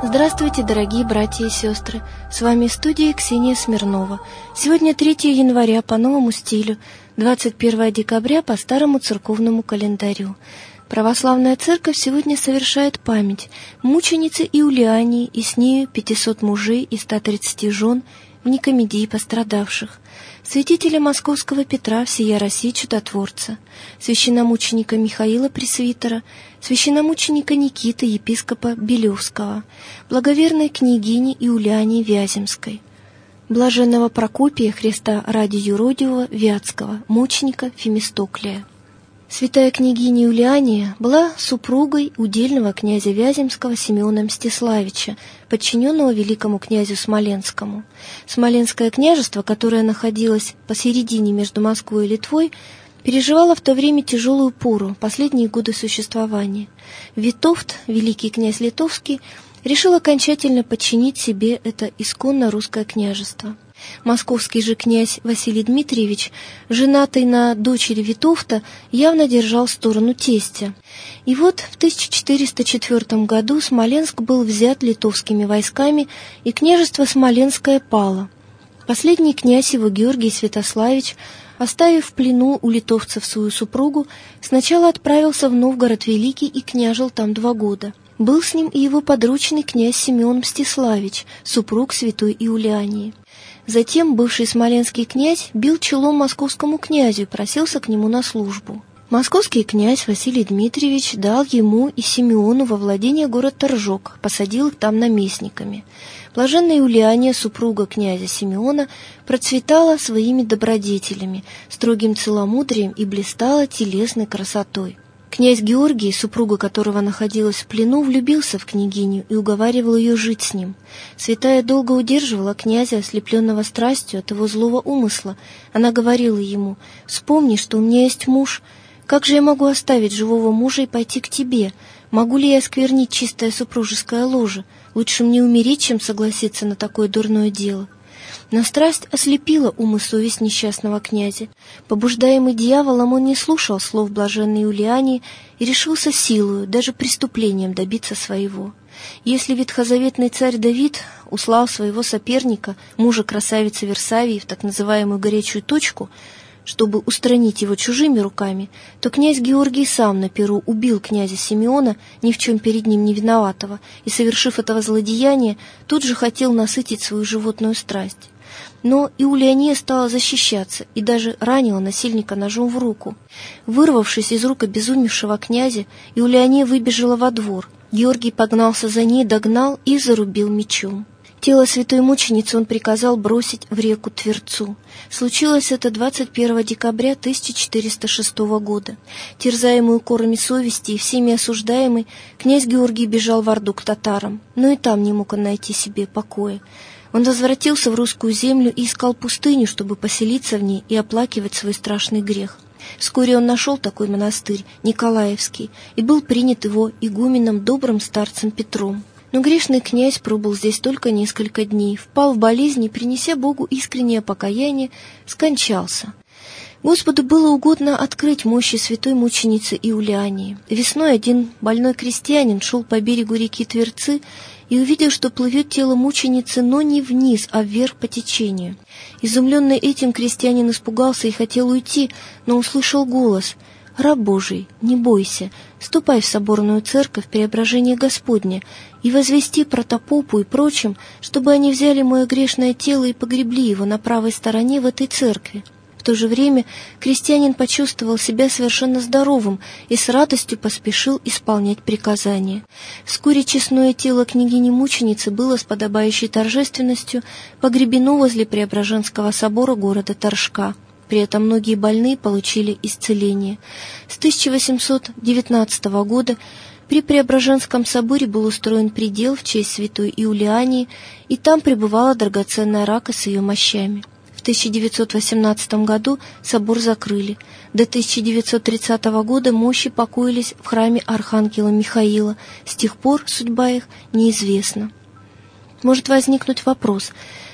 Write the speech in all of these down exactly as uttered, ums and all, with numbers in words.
Здравствуйте, дорогие братья и сестры! С вами в студии Ксения Смирнова. Сегодня третьего января по новому стилю, двадцать первого декабря по старому церковному календарю. Православная церковь сегодня совершает память мученицы Иулиании и с нею пятисот мужей и ста тридцати жен в Никомедии пострадавших, святителя Московского Петра всея России чудотворца, священномученика Михаила Пресвитера, священномученика Никиты епископа Белевского, благоверной княгини Иулиании Вяземской, блаженного Прокопия Христа ради юродивого Вятского, мученика Фемистоклия. Святая княгиня Иулиания была супругой удельного князя Вяземского Симеона Мстиславича, подчиненного великому князю Смоленскому. Смоленское княжество, которое находилось посередине между Москвой и Литвой, переживало в то время тяжелую пору, последние годы существования. Витовт, великий князь литовский, решил окончательно подчинить себе это исконно русское княжество. Московский же князь Василий Дмитриевич, женатый на дочери Витовта, явно держал сторону тестя. И вот в тысяча четыреста четвёртом году Смоленск был взят литовскими войсками, и княжество Смоленское пало. Последний князь его, Георгий Святославич, оставив в плену у литовцев свою супругу, сначала отправился в Новгород Великий и княжил там два года. Был с ним и его подручный князь Симеон Мстиславич, супруг святой Иулиании. Затем бывший смоленский князь бил челом московскому князю и просился к нему на службу. Московский князь Василий Дмитриевич дал ему и Симеону во владение город Торжок, посадил их там наместниками. Блаженная Иулиания, супруга князя Симеона, процветала своими добродетелями, строгим целомудрием и блистала телесной красотой. Князь Георгий, супруга которого находилась в плену, влюбился в княгиню и уговаривал ее жить с ним. Святая долго удерживала князя, ослепленного страстью от его злого умысла. Она говорила ему: «Вспомни, что у меня есть муж. Как же я могу оставить живого мужа и пойти к тебе? Могу ли я осквернить чистое супружеское ложе? Лучше мне умереть, чем согласиться на такое дурное дело». Но страсть ослепила ум и совесть несчастного князя. Побуждаемый дьяволом, он не слушал слов блаженной Иулиании и решился силою, даже преступлением добиться своего. Если ветхозаветный царь Давид услал своего соперника, мужа красавицы Версавии, в так называемую горячую точку, чтобы устранить его чужими руками, то князь Георгий сам на перу убил князя Симеона, ни в чем перед ним не виноватого, и, совершив этого злодеяния, тут же хотел насытить свою животную страсть. Но Иулиания стала защищаться и даже ранила насильника ножом в руку. Вырвавшись из рук обезумевшего князя, Иулиания выбежала во двор. Георгий погнался за ней, догнал и зарубил мечом. Тело святой мученицы он приказал бросить в реку Тверцу. Случилось это двадцать первого декабря тысяча четыреста шестого года. Терзаемый укорами совести и всеми осуждаемый, князь Георгий бежал в Орду к татарам, но и там не мог он найти себе покоя. Он возвратился в русскую землю и искал пустыню, чтобы поселиться в ней и оплакивать свой страшный грех. Вскоре он нашел такой монастырь, Николаевский, и был принят его игуменом добрым старцем Петром. Но грешный князь пробыл здесь только несколько дней, впал в болезнь и, принеся Богу искреннее покаяние, скончался. Господу было угодно открыть мощи святой мученицы Иулиании. Весной один больной крестьянин шел по берегу реки Тверцы и увидел, что плывет тело мученицы, но не вниз, а вверх по течению. Изумленный этим, крестьянин испугался и хотел уйти, но услышал голос: «Раб Божий, не бойся, ступай в соборную церковь Преображения Господня и возвести протопопу и прочим, чтобы они взяли мое грешное тело и погребли его на правой стороне в этой церкви». В то же время крестьянин почувствовал себя совершенно здоровым и с радостью поспешил исполнять приказания. Вскоре честное тело княгини-мученицы было с подобающей торжественностью погребено возле Преображенского собора города Торжка. При этом многие больные получили исцеление. С тысяча восемьсот девятнадцатого года при Преображенском соборе был устроен предел в честь святой Иулиании, и там пребывала драгоценная рака с ее мощами. В тысяча девятьсот восемнадцатом году собор закрыли. До тысяча девятьсот тридцатого года мощи покоились в храме Архангела Михаила. С тех пор судьба их неизвестна. Может возникнуть вопрос: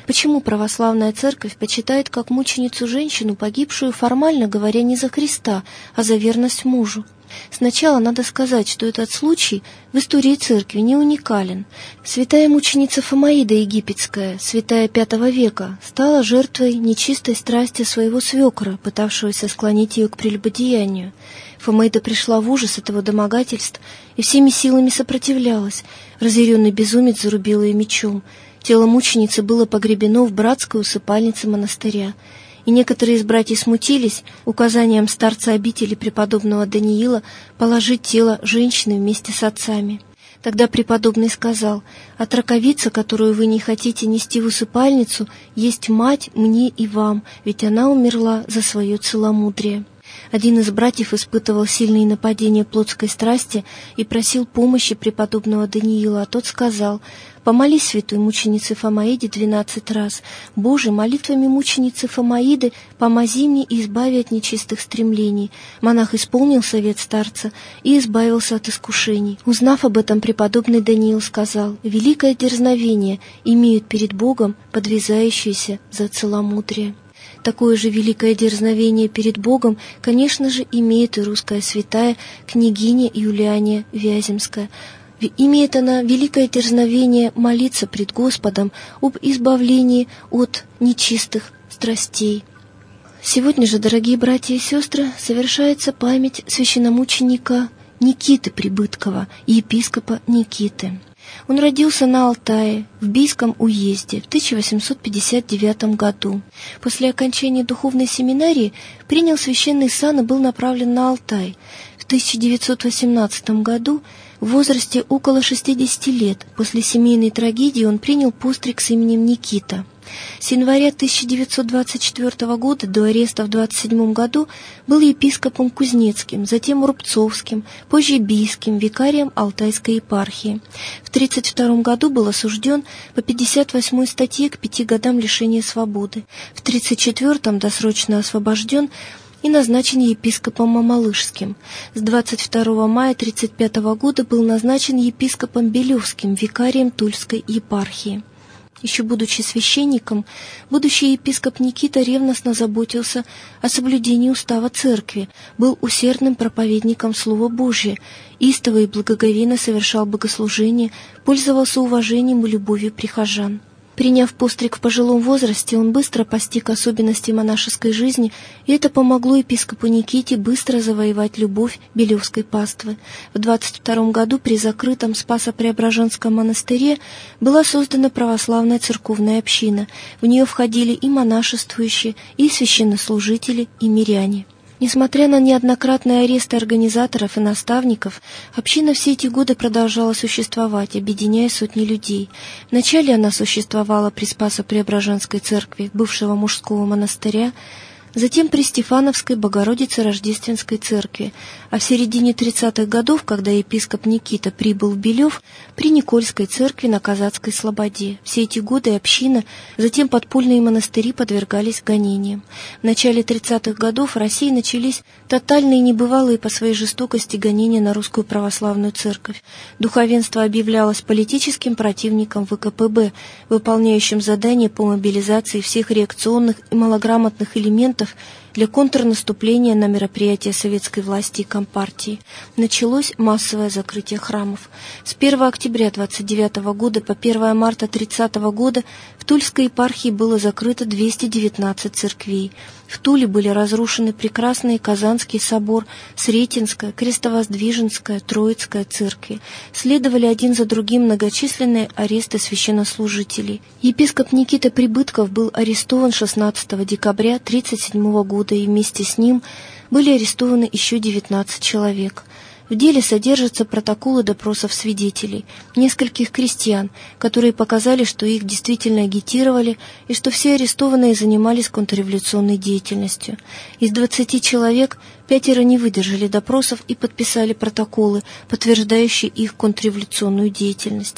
Почему православная церковь почитает как мученицу женщину, погибшую, формально говоря, не за Христа, а за верность мужу? Сначала надо сказать, что этот случай в истории церкви не уникален. Святая мученица Фомаида Египетская, святая пятого века, стала жертвой нечистой страсти своего свекра, пытавшегося склонить ее к прелюбодеянию. Фомаида пришла в ужас этого домогательств и всеми силами сопротивлялась. Разъяренный безумец зарубил ее мечом. Тело мученицы было погребено в братской усыпальнице монастыря. И некоторые из братьев смутились указанием старца обители преподобного Даниила положить тело женщины вместе с отцами. Тогда преподобный сказал: «Отраковица, которую вы не хотите нести в усыпальницу, есть мать мне и вам, ведь она умерла за свое целомудрие». Один из братьев испытывал сильные нападения плотской страсти и просил помощи преподобного Даниила, а тот сказал: «Помолись святой мученице Фомаиде двенадцать раз. Боже, молитвами мученицы Фомаиды помози мне и избави от нечистых стремлений». Монах исполнил совет старца и избавился от искушений. Узнав об этом, преподобный Даниил сказал: «Великое дерзновение имеют перед Богом подвязающиеся за целомудрие». Такое же великое дерзновение перед Богом, конечно же, имеет и русская святая княгиня Юлиания Вяземская. Имеет она великое дерзновение молиться пред Господом об избавлении от нечистых страстей. Сегодня же, дорогие братья и сестры, совершается память священномученика Никиты Прибыткова, епископа Никиты. Он родился на Алтае, в Бийском уезде, в тысяча восемьсот пятьдесят девятом году. После окончания духовной семинарии принял священный сан и был направлен на Алтай. В тысяча девятьсот восемнадцатом году, в возрасте около шестидесяти лет, после семейной трагедии он принял постриг с именем Никита. С января тысяча девятьсот двадцать четвёртого года до ареста в двадцать седьмом году был епископом Кузнецким, затем Рубцовским, позже Бийским, викарием Алтайской епархии. В тридцать втором году был осужден по пятьдесят восьмой статье к пяти годам лишения свободы. В тридцать четвёртом досрочно освобожден и назначен епископом Мамалышским. С двадцать второго мая тридцать пятого года был назначен епископом Белевским, викарием Тульской епархии. Еще будучи священником, будущий епископ Никита ревностно заботился о соблюдении устава церкви, был усердным проповедником Слова Божия, истово и благоговейно совершал богослужение, пользовался уважением и любовью прихожан. Приняв постриг в пожилом возрасте, он быстро постиг особенности монашеской жизни, и это помогло епископу Никите быстро завоевать любовь Белевской паствы. В двадцать втором году при закрытом Спасо-Преображенском монастыре была создана православная церковная община. В нее входили и монашествующие, и священнослужители, и миряне. Несмотря на неоднократные аресты организаторов и наставников, община все эти годы продолжала существовать, объединяя сотни людей. Вначале она существовала при Спасо-Преображенской церкви бывшего мужского монастыря, затем при Стефановской Богородице Рождественской церкви, а в середине тридцатых годов, когда епископ Никита прибыл в Белев, при Никольской церкви на Казацкой Слободе. Все эти годы община, затем подпольные монастыри подвергались гонениям. В начале тридцатых годов в России начались тотальные, небывалые по своей жестокости гонения на русскую православную церковь. Духовенство объявлялось политическим противником вэ ка пэ бэ, выполняющим задания по мобилизации всех реакционных и малограмотных элементов для контрнаступления на мероприятия советской власти и компартии. Началось массовое закрытие храмов. С первого октября двадцать девятого года по первого марта тридцатого года в Тульской епархии было закрыто двести девятнадцать церквей. В Туле были разрушены прекрасные Казанский собор, Сретенская, Крестовоздвиженская, Троицкая церкви. Следовали один за другим многочисленные аресты священнослужителей. Епископ Никита Прибытков был арестован шестнадцатого декабря тридцать седьмого года, и вместе с ним были арестованы еще девятнадцать человек. В деле содержатся протоколы допросов свидетелей, нескольких крестьян, которые показали, что их действительно агитировали и что все арестованные занимались контрреволюционной деятельностью. Из двадцати человек пятеро не выдержали допросов и подписали протоколы, подтверждающие их контрреволюционную деятельность.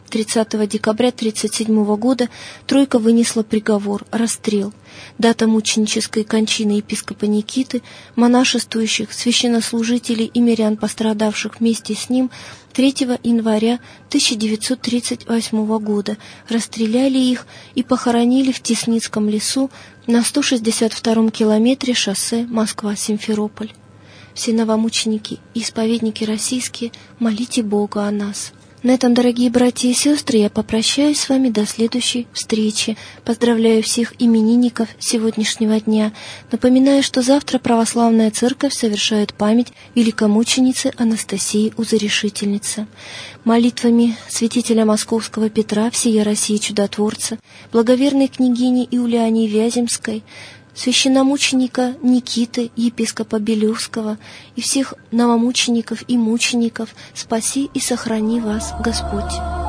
тридцатого декабря тысяча девятьсот тридцать седьмого года тройка вынесла приговор – расстрел. Дата мученической кончины епископа Никиты, монашествующих, священнослужителей и мирян, пострадавших вместе с ним, третьего января тысяча девятьсот тридцать восьмого года. Расстреляли их и похоронили в Тесницком лесу на сто шестьдесят втором километре шоссе Москва-Симферополь. Все новомученики и исповедники российские, молите Бога о нас. На этом, дорогие братья и сестры, я попрощаюсь с вами до следующей встречи. Поздравляю всех именинников сегодняшнего дня. Напоминаю, что завтра Православная Церковь совершает память великомученицы Анастасии Узорешительницы. Молитвами святителя Московского Петра, всея России Чудотворца, благоверной княгини Иулиании Вяземской, священномученика Никиты, епископа Белевского и всех новомучеников и мучеников, спаси и сохрани вас Господь.